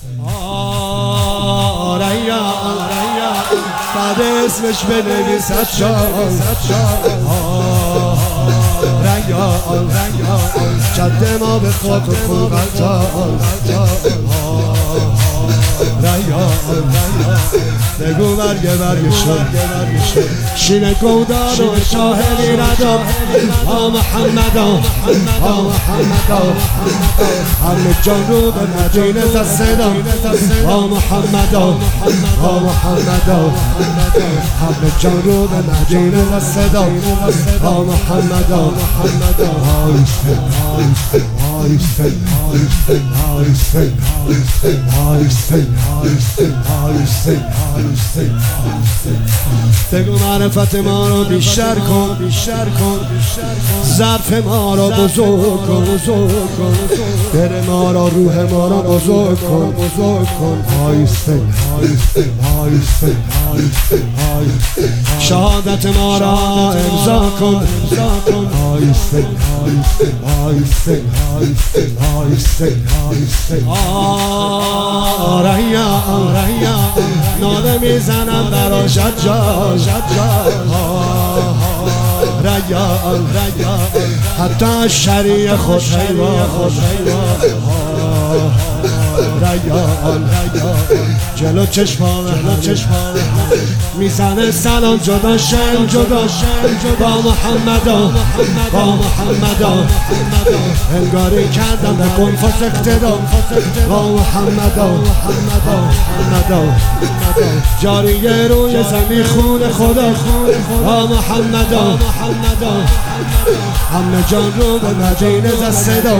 ریا بعد اسمش بنویس ریا جد ما به خاک و خون غلطان ریا بگو برگ شد شین گودان و شاهدی ردام محمدا همه جان رو به مدینه زستم محمدا همه جان رو به مدینه زستم محمدا بگو معرفت ما رو بیشتر کن ظرف ما رو بزرگ کن دل ما رو روح ما رو بزرگ کن شهادت ما را امضا کن ریا ناله میزنم برا شجاع ریا حتی شریع خود ریا جلو چشمام میزنه سلام جدا شم با محمدا انگاری کردم به قنفس اقتدا با محمدا جاری روی زمین خون خدا با محمدا همه جان رو به مدینه زستدا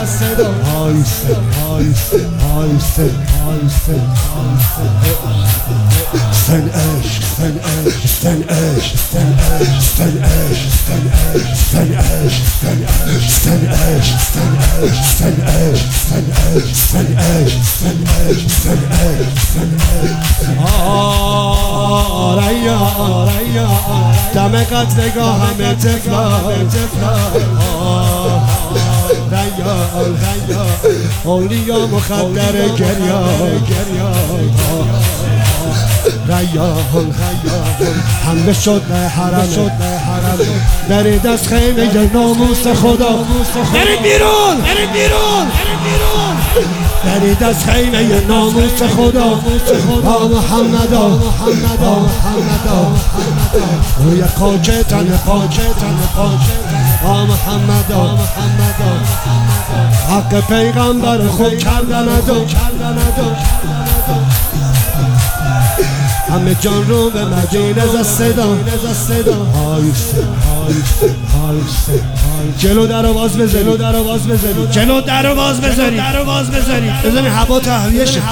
سن عشق ریا دم قتلگاه همه تفلا ریا اولیا مخدر گریا ریا همه شد حرم برید از خیمه ناموس خدا برید بیرون برید از خیمه ناموس خدا با محمدا روی خاک تن با محمدا حق پیغمبر خود کردن همه جان رو به مدینه زستم جلو در باز بذارید بزنید هوا تهویه شه